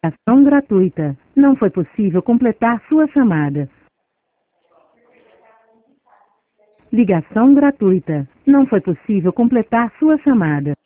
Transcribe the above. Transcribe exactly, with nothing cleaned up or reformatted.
Ação gratuita. Não foi possível completar sua chamada. Ligação gratuita. Não foi possível completar sua chamada.